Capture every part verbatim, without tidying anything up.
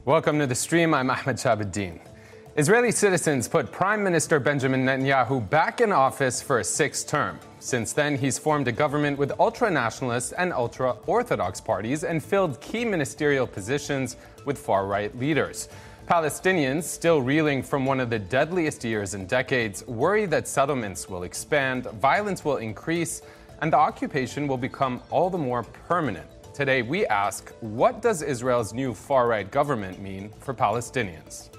Welcome to the stream. I'm Ahmed Shahabuddin. Israeli citizens put Prime Minister Benjamin Netanyahu back in office for a sixth term. Since then, he's formed a government with ultra-nationalist and ultra-Orthodox parties and filled key ministerial positions with far-right leaders. Palestinians, still reeling from one of the deadliest years in decades, worry that settlements will expand, violence will increase, and the occupation will become all the more permanent. Today, we ask, what does Israel's new far-right government mean for Palestinians?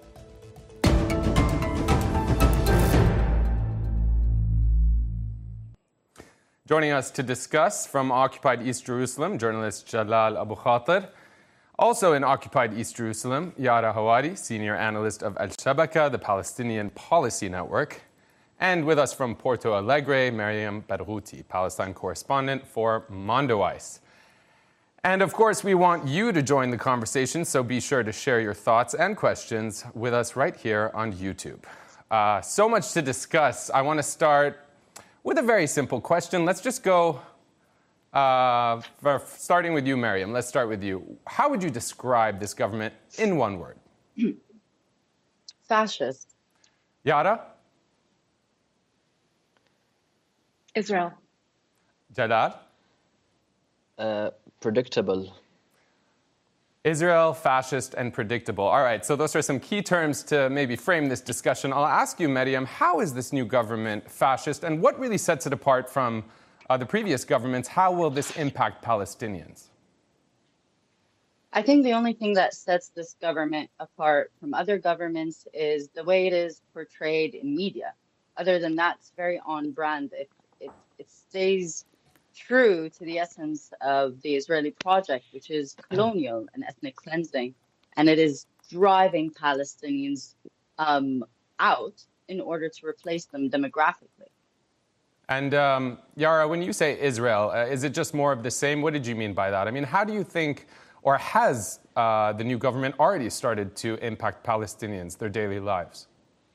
Joining us to discuss from occupied East Jerusalem, journalist Jalal Abu Khater. Also in occupied East Jerusalem, Yara Hawari, senior analyst of Al Shabaka, the Palestinian Policy Network. And with us from Porto Alegre, Mariam Barghouti, Palestine correspondent for Mondoweiss. And of course, we want you to join the conversation, so be sure to share your thoughts and questions with us right here on YouTube. Uh, so much to discuss. I want to start with a very simple question. Let's just go, uh, for, starting with you, Mariam. Let's start with you. How would you describe this government in one word? Fascist. Yara? Israel. Jalal? Uh, predictable. Israel, fascist, and predictable. All right, so those are some key terms to maybe frame this discussion. I'll ask you, Mariam, how is this new government fascist, and what really sets it apart from uh, the previous governments? How will this impact Palestinians? I think the only thing that sets this government apart from other governments is the way it is portrayed in media. Other than that, it's very on brand. It, it, it stays true to the essence of the Israeli project, which is colonial and ethnic cleansing, and it is driving Palestinians um, out in order to replace them demographically. And um, Yara, when you say Israel, uh, is it just more of the same? What did you mean by that? I mean, how do you think, or has uh, the new government already started to impact Palestinians, their daily lives?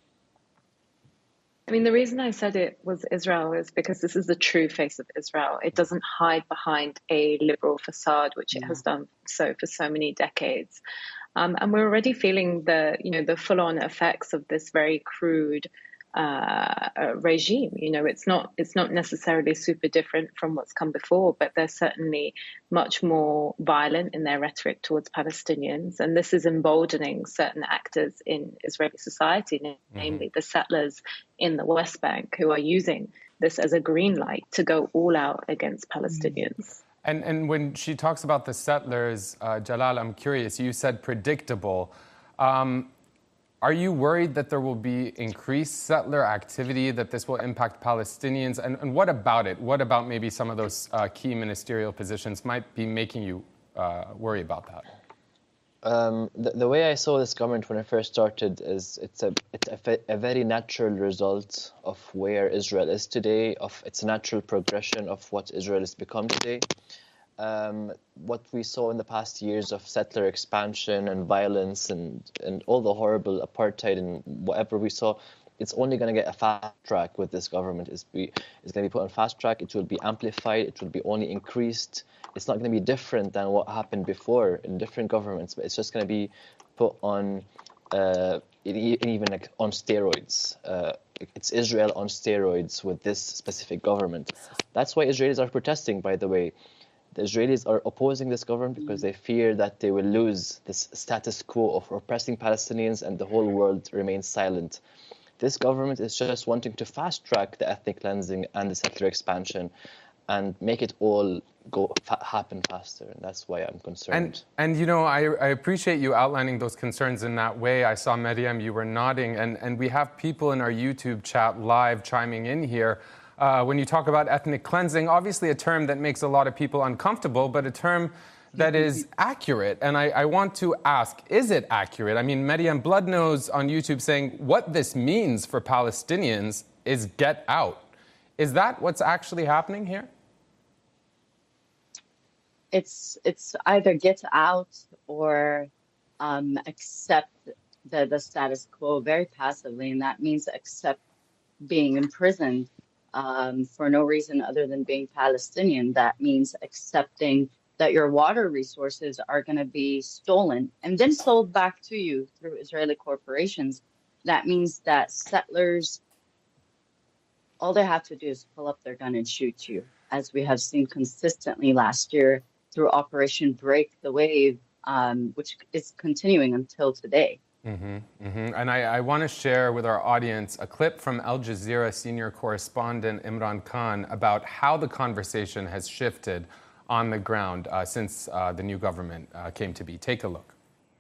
I mean, the reason I said it was Israel is because this is the true face of Israel. It doesn't hide behind a liberal facade, which it has done so for so many decades. Um, and we're already feeling the, you know, the full-on effects of this very crude uh, uh, regime. You know, it's not it's not necessarily super different from what's come before, but they're certainly much more violent in their rhetoric towards Palestinians. And this is emboldening certain actors in Israeli society, mm-hmm. namely the settlers in the West Bank, who are using this as a green light to go all out against Palestinians. Mm-hmm. And and when she talks about the settlers, uh, Jalal, I'm curious, you said predictable. Um, Are you worried that there will be increased settler activity, that this will impact Palestinians? And, and what about it? What about maybe some of those uh, key ministerial positions might be making you uh, worry about that? Um, the, the way I saw this government when it first started is it's a it's a, a very natural result of where Israel is today, of its natural progression of what Israel has become today. Um, what we saw in the past years of settler expansion and violence and, and all the horrible apartheid and whatever we saw, it's only going to get a fast track with this government. It's, be, it's going to be put on fast track. It will be amplified. It will be only increased. It's not going to be different than what happened before in different governments, but it's just going to be put on, uh, even like on steroids. Uh, it's Israel on steroids with this specific government. That's why Israelis are protesting, by the way. The Israelis are opposing this government because they fear that they will lose this status quo of oppressing Palestinians and the whole world remains silent. This government is just wanting to fast-track the ethnic cleansing and the settler expansion and make it all go fa- happen faster. And that's why I'm concerned. And, and you know, I, I appreciate you outlining those concerns in that way. I saw, Mariam, you were nodding. And, and we have people in our YouTube chat live chiming in here. Uh, when you talk about ethnic cleansing, obviously a term that makes a lot of people uncomfortable, but a term that is accurate. And I, I want to ask, is it accurate? I mean, Mariam Bloodnose on YouTube saying what this means for Palestinians is get out. Is that what's actually happening here? It's it's either get out or um, accept the, the status quo very passively, and that means accept being imprisoned um, for no reason other than being Palestinian. That means accepting that your water resources are going to be stolen and then sold back to you through Israeli corporations, that means that settlers, all they have to do is pull up their gun and shoot you, as we have seen consistently last year through Operation Break the Wave, um, which is continuing until today. Mm-hmm, mm-hmm. And I, I want to share with our audience a clip from Al Jazeera senior correspondent Imran Khan about how the conversation has shifted on the ground uh, since uh, the new government uh, came to be. Take a look.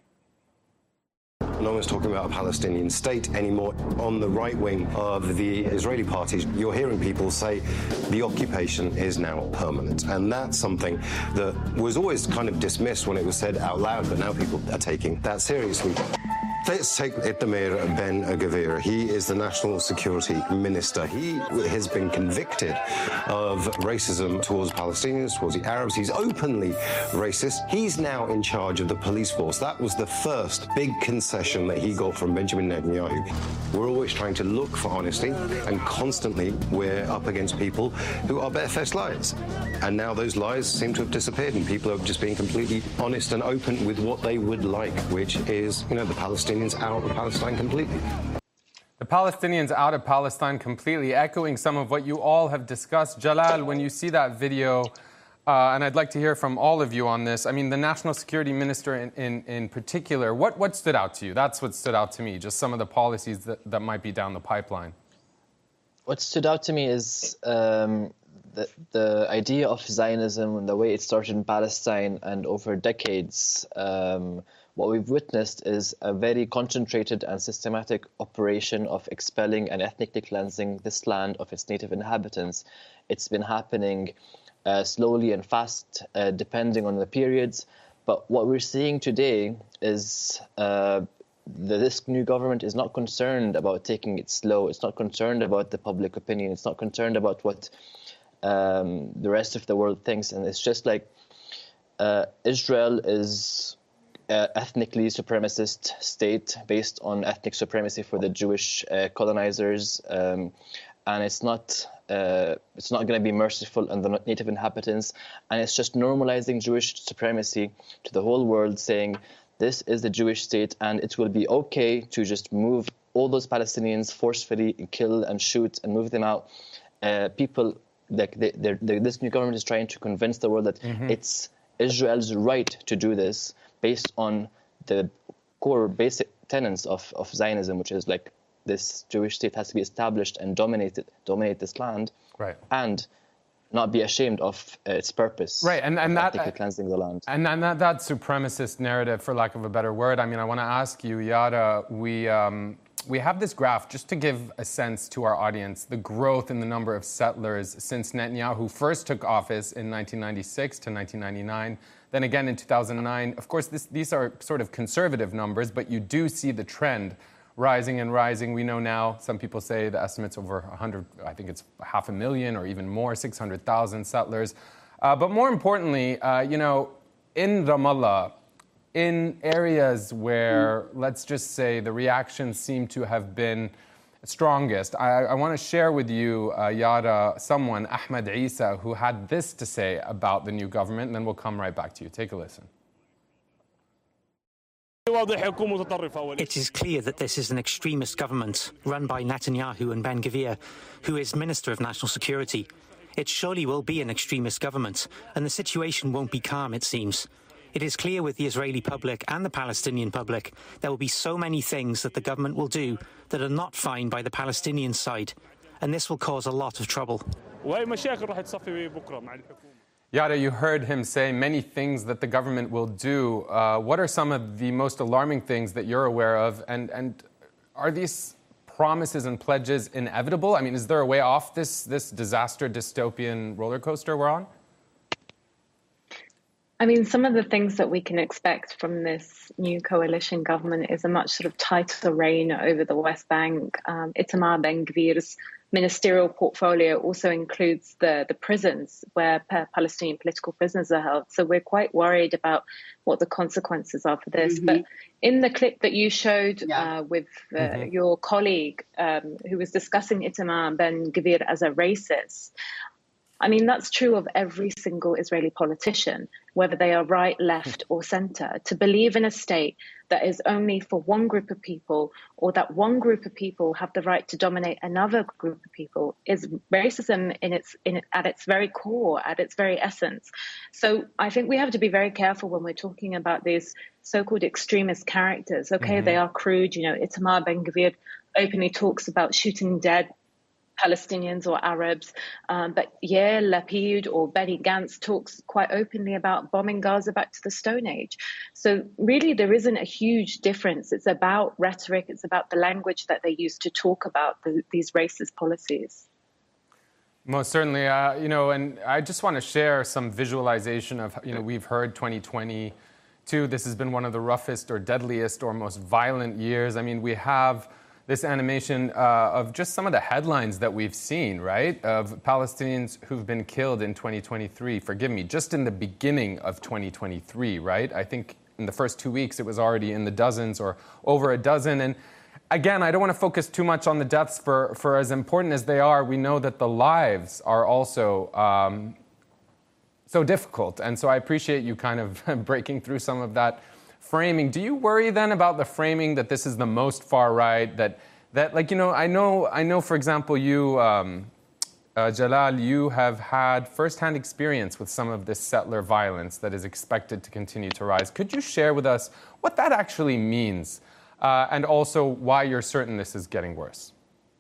No one's talking about a Palestinian state anymore. On the right wing of the Israeli parties, you're hearing people say the occupation is now permanent. And that's something that was always kind of dismissed when it was said out loud, but now people are taking that seriously. Let's take Itamar Ben-Gvir. He is the National Security Minister. He has been convicted of racism towards Palestinians, towards the Arabs. He's openly racist. He's now in charge of the police force. That was the first big concession that he got from Benjamin Netanyahu. We're always trying to look for honesty, and constantly we're up against people who are barefaced liars. And now those lies seem to have disappeared, and people are just being completely honest and open with what they would like, which is, you know, the Palestinians out of Palestine completely. The Palestinians out of Palestine completely, echoing some of what you all have discussed. Jalal, when you see that video, uh, and I'd like to hear from all of you on this, I mean, the National Security Minister in, in, in particular, what, what stood out to you? That's what stood out to me, just some of the policies that, that might be down the pipeline. What stood out to me is um, the, the idea of Zionism and the way it started in Palestine, and over decades, um, what we've witnessed is a very concentrated and systematic operation of expelling and ethnically cleansing this land of its native inhabitants. It's been happening uh, slowly and fast, uh, depending on the periods. But what we're seeing today is uh, that this new government is not concerned about taking it slow. It's not concerned about the public opinion. It's not concerned about what um, the rest of the world thinks. And it's just like uh, Israel is Uh, ethnically supremacist state based on ethnic supremacy for the Jewish uh, colonizers, um, and it's not uh, it's not going to be merciful on the native inhabitants, and it's just normalizing Jewish supremacy to the whole world, saying this is the Jewish state, and it will be okay to just move all those Palestinians forcefully, and kill and shoot and move them out. Uh, people like they, they're, they're, this new government is trying to convince the world that mm-hmm. it's Israel's right to do this, based on the core basic tenets of, of Zionism, which is like this Jewish state has to be established and dominated, dominate this land, right, and not be ashamed of uh, its purpose, right, and and that uh, cleansing the land, and and that, that supremacist narrative, for lack of a better word. I mean, I want to ask you, Yara, we um, we have this graph just to give a sense to our audience, the growth in the number of settlers since Netanyahu first took office in nineteen ninety-six to nineteen ninety-nine. Then again in two thousand nine. Of course, this, these are sort of conservative numbers, but you do see the trend rising and rising. We know now, some people say the estimate's over one hundred, I think it's half a million or even more, six hundred thousand settlers. Uh, but more importantly, uh, you know, in Ramallah, in areas where, let's just say, the reactions seem to have been strongest, I, I want to share with you, uh, Yara, someone, Ahmed Isa, who had this to say about the new government, and then we'll come right back to you. Take a listen. It is clear that this is an extremist government run by Netanyahu and Ben-Gvir, who is Minister of National Security. It surely will be an extremist government, and the situation won't be calm, it seems. It is clear with the Israeli public and the Palestinian public there will be so many things that the government will do that are not fine by the Palestinian side, and this will cause a lot of trouble. Yara, you heard him say many things that the government will do. Uh, what are some of the most alarming things that you're aware of, and, and are these promises and pledges inevitable? I mean, is there a way off this, this disaster dystopian roller coaster we're on? I mean, some of the things that we can expect from this new coalition government is a much sort of tighter reign over the West Bank. Um, Itamar Ben-Gvir's ministerial portfolio also includes the, the prisons where Palestinian political prisoners are held. So we're quite worried about what the consequences are for this. Mm-hmm. But in the clip that you showed yeah. uh, with uh, mm-hmm. your colleague um, who was discussing Itamar Ben-Gvir as a racist, I mean, that's true of every single Israeli politician, whether they are right, left, or center. To believe in a state that is only for one group of people, or that one group of people have the right to dominate another group of people, is racism in its in at its very core, at its very essence. So I think we have to be very careful when we're talking about these so-called extremist characters. Okay, mm-hmm. They are crude. You know, Itamar Ben-Gvir openly talks about shooting dead Palestinians or Arabs, um, but Yair Lapid or Benny Gantz talks quite openly about bombing Gaza back to the Stone Age. So really there isn't a huge difference. It's about rhetoric, it's about the language that they use to talk about the, these racist policies. Most certainly, uh, you know, and I just want to share some visualization of, you know, we've heard twenty twenty-two, this has been one of the roughest or deadliest or most violent years. I mean, we have this animation uh, of just some of the headlines that we've seen, right, of Palestinians who've been killed in twenty twenty-three. Forgive me, just in the beginning of twenty twenty-three, right? I think in the first two weeks it was already in the dozens or over a dozen. And again, I don't want to focus too much on the deaths for, for as important as they are. We know that the lives are also um, so difficult. And so I appreciate you kind of breaking through some of that framing. Do you worry then about the framing that this is the most far right, that that like, you know, I know, I know, for example, you, um, uh, Jalal, you have had firsthand experience with some of this settler violence that is expected to continue to rise. Could you share with us what that actually means uh, and also why you're certain this is getting worse?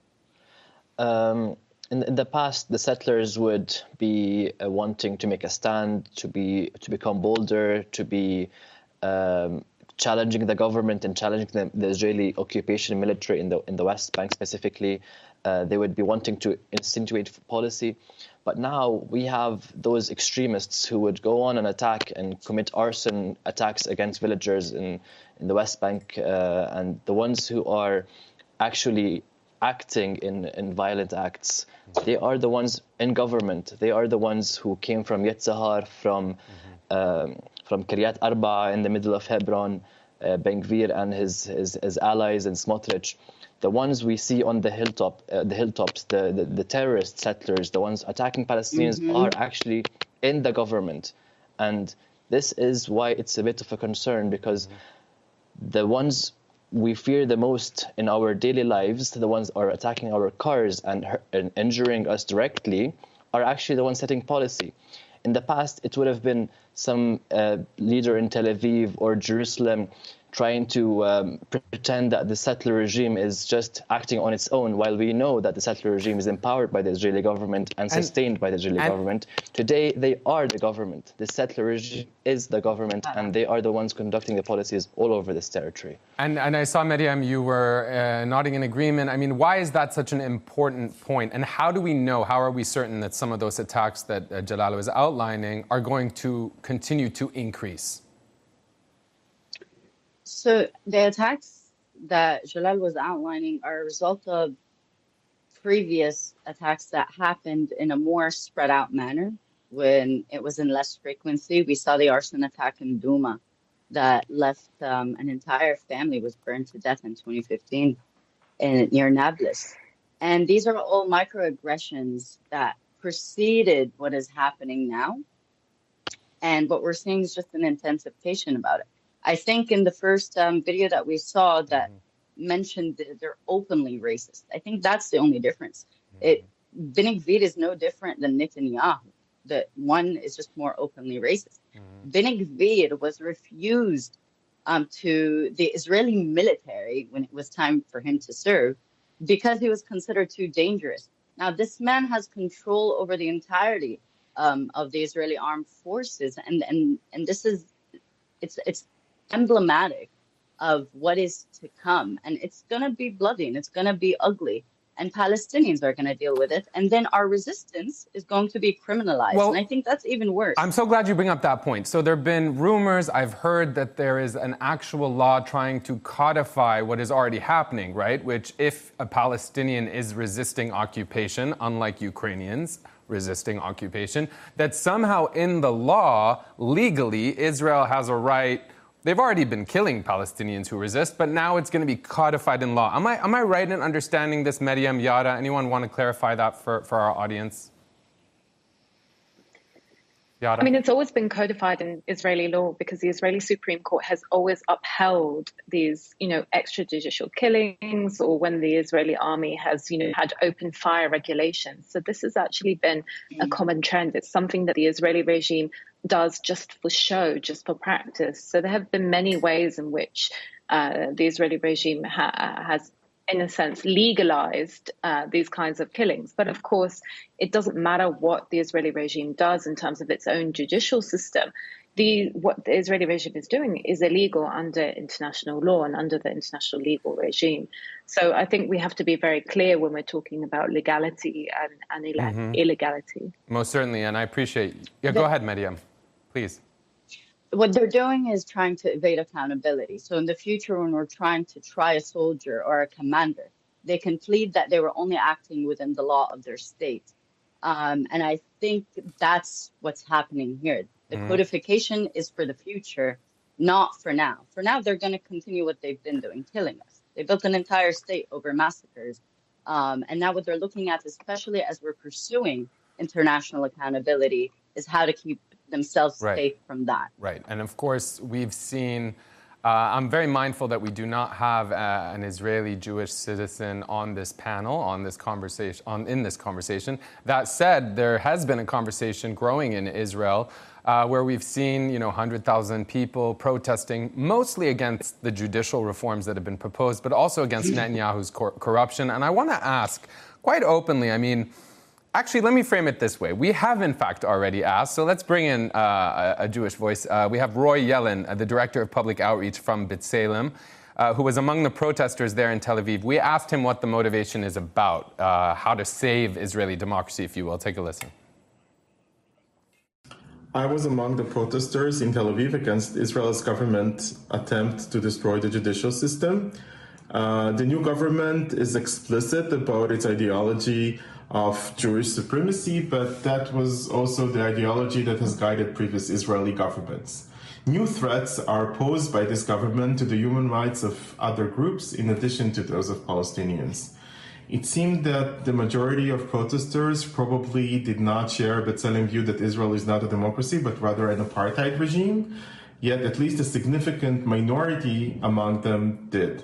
Um, in, in the past, the settlers would be uh, wanting to make a stand, to be to become bolder, to be Um, challenging the government and challenging the, the Israeli occupation military in the in the West Bank specifically. Uh, they would be wanting to institute policy. But now we have those extremists who would go on and attack and commit arson attacks against villagers in, in the West Bank, uh, and the ones who are actually acting in, in violent acts, they are the ones in government. They are the ones who came from Yetzahar, from mm-hmm. um, from Kiryat Arba in the middle of Hebron, uh, Ben-Gvir and his, his his allies and Smotrich, the ones we see on the hilltop, uh, the hilltops, the, the the terrorist settlers, the ones attacking Palestinians mm-hmm. are actually in the government, and this is why it's a bit of a concern, because mm-hmm. the ones we fear the most in our daily lives, the ones are attacking our cars and, and injuring us directly, are actually the ones setting policy. In the past, it would have been some uh, leader in Tel Aviv or Jerusalem trying to um, pretend that the settler regime is just acting on its own, while we know that the settler regime is empowered by the Israeli government and, and sustained by the Israeli government. Today, they are the government. The settler regime is the government, and they are the ones conducting the policies all over this territory. And, and I saw, Maryam, you were uh, nodding in agreement. I mean, why is that such an important point? And how do we know, how are we certain that some of those attacks that uh, Jalal was outlining are going to continue to increase? So the attacks that Jalal was outlining are a result of previous attacks that happened in a more spread out manner when it was in less frequency. We saw the arson attack in Douma that left um, an entire family was burned to death in twenty fifteen in, near Nablus. And these are all microaggressions that preceded what is happening now. And what we're seeing is just an intensification about it. I think in the first um, video that we saw that mm-hmm. mentioned that they're openly racist. I think that's the only difference. Mm-hmm. It Ben-Gvir is no different than Netanyahu. The one is just more openly racist. Mm-hmm. Ben-Gvir was refused um, to the Israeli military when it was time for him to serve because he was considered too dangerous. Now, this man has control over the entirety um, of the Israeli armed forces, and and and this is it's it's. emblematic of what is to come, and it's going to be bloody and it's going to be ugly, and Palestinians are going to deal with it, and then our resistance is going to be criminalized. Well, and I think that's even worse. I'm so glad you bring up that point. So there have been rumors, I've heard that there is an actual law trying to codify what is already happening, right? Which if a Palestinian is resisting occupation, unlike Ukrainians resisting occupation, that somehow in the law, legally, Israel has a right. They've already been killing Palestinians who resist, but now it's going to be codified in law. Am I am I right in understanding this, Maryam, Yara? Anyone want to clarify that for, for our audience? Yara? I mean, it's always been codified in Israeli law because the Israeli Supreme Court has always upheld these, you know, extrajudicial killings, or when the Israeli army has, you know, had open fire regulations. So this has actually been a common trend. It's something that the Israeli regime does just for show, just for practice. So there have been many ways in which uh, the Israeli regime ha- has in a sense, legalized uh, these kinds of killings. But of course, it doesn't matter what the Israeli regime does in terms of its own judicial system. The, what the Israeli regime is doing is illegal under international law and under the international legal regime. So I think we have to be very clear when we're talking about legality and, and Ill- mm-hmm. illegality. Most certainly, and I appreciate... Yeah, go ahead, Mariam, please. What they're doing is trying to evade accountability. So in the future, when we're trying to try a soldier or a commander, they can plead that they were only acting within the law of their state. Um, and I think that's what's happening here. The mm. codification is for the future, not for now. For now, they're going to continue what they've been doing, killing us. They built an entire state over massacres. Um, and now what they're looking at, especially as we're pursuing international accountability, is how to keep themselves right. safe from that. Right. And of course, we've seen, uh, I'm very mindful that we do not have uh, an Israeli Jewish citizen on this panel, on this conversation, on, in this conversation. That said, there has been a conversation growing in Israel uh, where we've seen, you know, one hundred thousand people protesting, mostly against the judicial reforms that have been proposed, but also against Netanyahu's cor- corruption. And I want to ask quite openly, I mean, actually, let me frame it this way. We have, in fact, already asked, so let's bring in uh, a, a Jewish voice. Uh, we have Roy Yellen, uh, the Director of Public Outreach from B'Tselem, uh, who was among the protesters there in Tel Aviv. We asked him what the motivation is about, uh, how to save Israeli democracy, if you will. Take a listen. I was among the protesters in Tel Aviv against Israel's government attempt to destroy the judicial system. Uh, the new government is explicit about its ideology of Jewish supremacy, but that was also the ideology that has guided previous Israeli governments. New threats are posed by this government to the human rights of other groups, in addition to those of Palestinians. It seemed that the majority of protesters probably did not share B'Tselem view that Israel is not a democracy, but rather an apartheid regime, yet at least a significant minority among them did.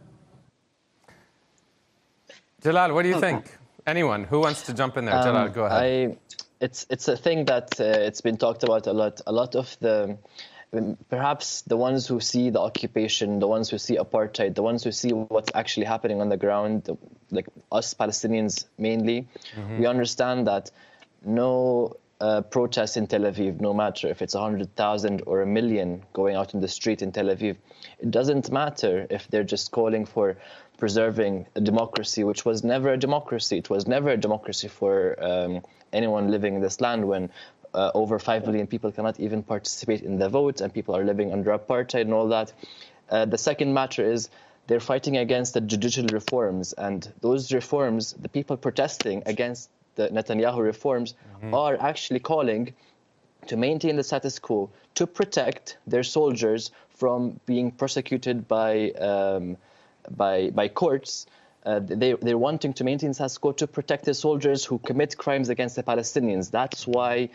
Jalal, what do you okay. think? Anyone who wants to jump in there? Um, Jalal, go ahead. I, it's it's a thing that uh, it's been talked about a lot. A lot of the, perhaps the ones who see the occupation, the ones who see apartheid, the ones who see what's actually happening on the ground, like us Palestinians mainly, mm-hmm. we understand that no uh, protest in Tel Aviv, no matter if it's a hundred thousand or a million going out in the street in Tel Aviv, it doesn't matter if they're just calling for preserving a democracy, which was never a democracy. It was never a democracy for um, anyone living in this land when uh, over five million people cannot even participate in the vote and people are living under apartheid and all that. Uh, the second matter is they're fighting against the judicial reforms, and those reforms, the people protesting against the Netanyahu reforms mm-hmm. are actually calling to maintain the status quo, to protect their soldiers from being prosecuted by um, by by courts. Uh, they, they're wanting to maintain status quo to protect the soldiers who commit crimes against the Palestinians. That's why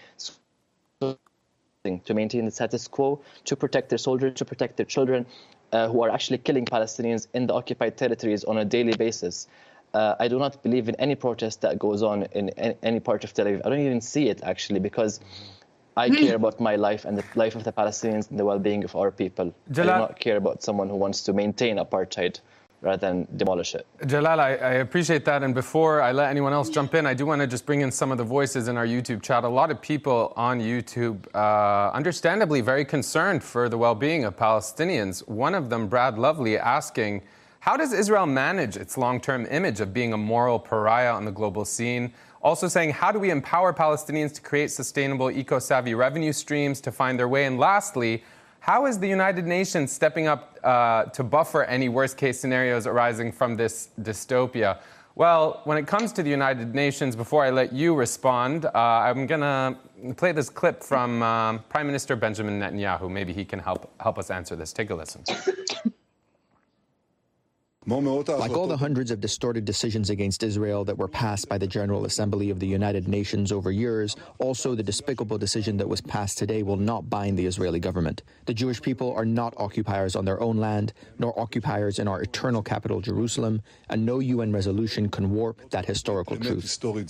to maintain the status quo, to protect their soldiers, to protect their children uh, who are actually killing Palestinians in the occupied territories on a daily basis. Uh, I do not believe in any protest that goes on in any part of Tel Aviv. I don't even see it, actually, because I care about my life and the life of the Palestinians and the well-being of our people. Jalal, I do not care about someone who wants to maintain apartheid rather than demolish it. Jalal, I, I appreciate that. And before I let anyone else jump in, I do want to just bring in some of the voices in our YouTube chat. A lot of people on YouTube, uh, understandably very concerned for the well-being of Palestinians. One of them, Brad Lovely, asking, how does Israel manage its long-term image of being a moral pariah on the global scene? Also saying, how do we empower Palestinians to create sustainable, eco-savvy revenue streams to find their way? And lastly, how is the United Nations stepping up uh, to buffer any worst-case scenarios arising from this dystopia? Well, when it comes to the United Nations, before I let you respond, uh, I'm going to play this clip from um, Prime Minister Benjamin Netanyahu. Maybe he can help help us answer this. Take a listen. Like all the hundreds of distorted decisions against Israel that were passed by the General Assembly of the United Nations over years, also the despicable decision that was passed today will not bind the Israeli government. The Jewish people are not occupiers on their own land, nor occupiers in our eternal capital, Jerusalem, and no U N resolution can warp that historical truth.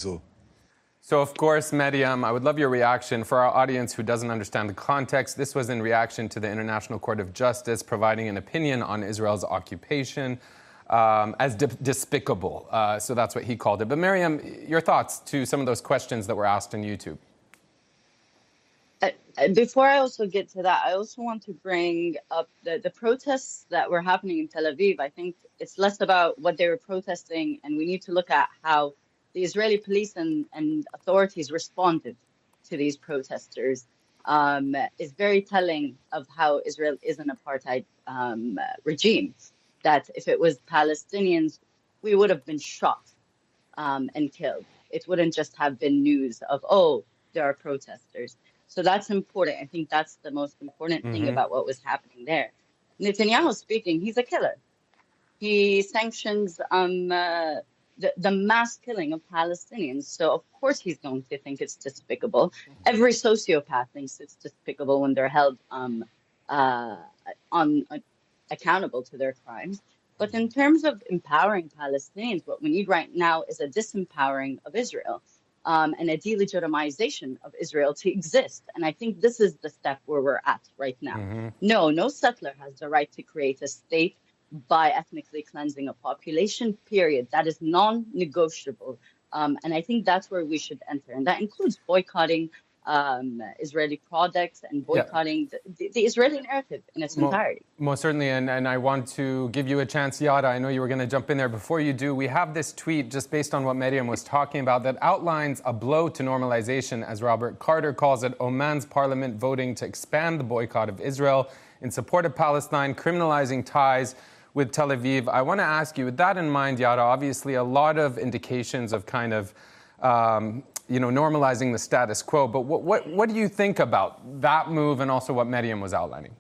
So, of course, Maryam, I would love your reaction. For our audience who doesn't understand the context, this was in reaction to the International Court of Justice providing an opinion on Israel's occupation um, as de- despicable. Uh, so that's what he called it. But Maryam, your thoughts to some of those questions that were asked on YouTube? Uh, before I also get to that, I also want to bring up the, the protests that were happening in Tel Aviv. I think it's less about what they were protesting, and we need to look at how the Israeli police and, and authorities responded to these protesters. Um, is very telling of how Israel is an apartheid um, regime. That if it was Palestinians, we would have been shot um, and killed. It wouldn't just have been news of, oh, there are protesters. So that's important. I think that's the most important mm-hmm. thing about what was happening there. Netanyahu speaking, he's a killer. He sanctions um, uh, the, the mass killing of Palestinians. So, of course, he's going to think it's despicable. Every sociopath thinks it's despicable when they're held um, uh, on uh, accountable to their crimes. But in terms of empowering Palestinians, what we need right now is a disempowering of Israel um, and a delegitimization of Israel to exist. And I think this is the step where we're at right now. Mm-hmm. No, no settler has the right to create a state by ethnically cleansing a population, period. That is non-negotiable. Um, and I think that's where we should enter. And that includes boycotting um, Israeli products and boycotting yeah. the, the Israeli narrative in its Mo- entirety. Most certainly. And, and I want to give you a chance, Yara. I know you were going to jump in there. Before you do, we have this tweet just based on what Maryam was talking about that outlines a blow to normalization, as Robert Carter calls it, Oman's parliament voting to expand the boycott of Israel in support of Palestine, criminalizing ties with Tel Aviv. I want to ask you, with that in mind, Yara, obviously a lot of indications of kind of, um, you know, normalizing the status quo. But what, what, what do you think about that move and also what Maryam was outlining?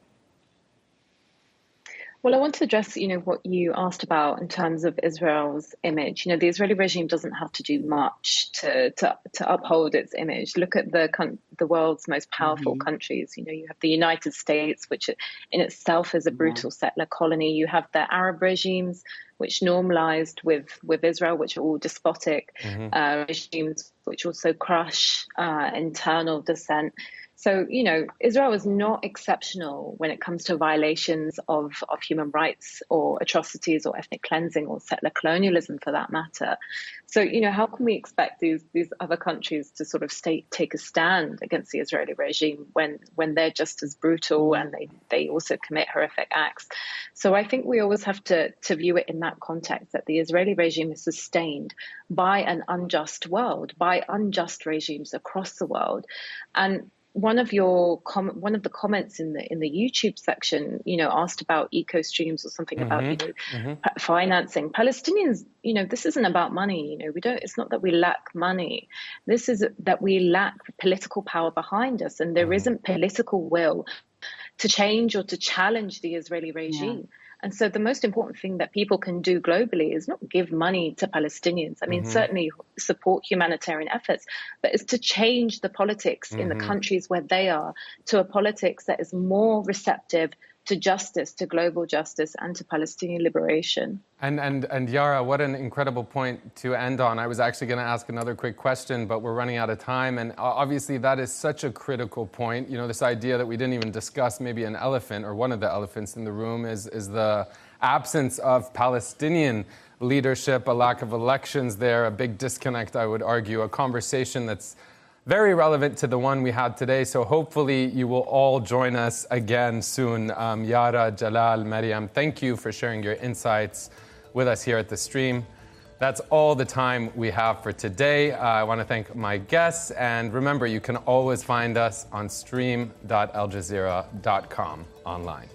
Well, I want to address, you know, what you asked about in terms of Israel's image. You know, the Israeli regime doesn't have to do much to to, to uphold its image. Look at the the world's most powerful mm-hmm. countries. You know, you have the United States, which in itself is a brutal yeah. settler colony. You have the Arab regimes, which normalized with, with Israel, which are all despotic mm-hmm. uh, regimes, which also crush uh, internal dissent. So, you know, Israel is not exceptional when it comes to violations of, of human rights or atrocities or ethnic cleansing or settler colonialism for that matter. So, you know, how can we expect these these other countries to sort of stay, take a stand against the Israeli regime when when they're just as brutal and they, they also commit horrific acts? So I think we always have to, to view it in that context, that the Israeli regime is sustained by an unjust world, by unjust regimes across the world. And One of your com- one of the comments in the in the YouTube section, you know, asked about eco streams or something mm-hmm. about you know mm-hmm. p- financing Palestinians. You know, this isn't about money. You know, we don't. It's not that we lack money. This is that we lack political power behind us, and there mm-hmm. isn't political will to change or to challenge the Israeli regime. Yeah. And so the most important thing that people can do globally is not give money to Palestinians. I mean, mm-hmm. certainly support humanitarian efforts, but it's to change the politics mm-hmm. in the countries where they are to a politics that is more receptive to justice, to global justice, and to Palestinian liberation. And and and Yara, what an incredible point to end on. I was actually going to ask another quick question, but we're running out of time. And obviously that is such a critical point. You know, this idea that we didn't even discuss, maybe an elephant or one of the elephants in the room is, is the absence of Palestinian leadership, a lack of elections there, a big disconnect, I would argue, a conversation that's very relevant to the one we had today. So hopefully you will all join us again soon. Um, Yara, Jalal, Maryam, thank you for sharing your insights with us here at the stream. That's all the time we have for today. Uh, I want to thank my guests. And remember, you can always find us on stream dot al jazeera dot com online.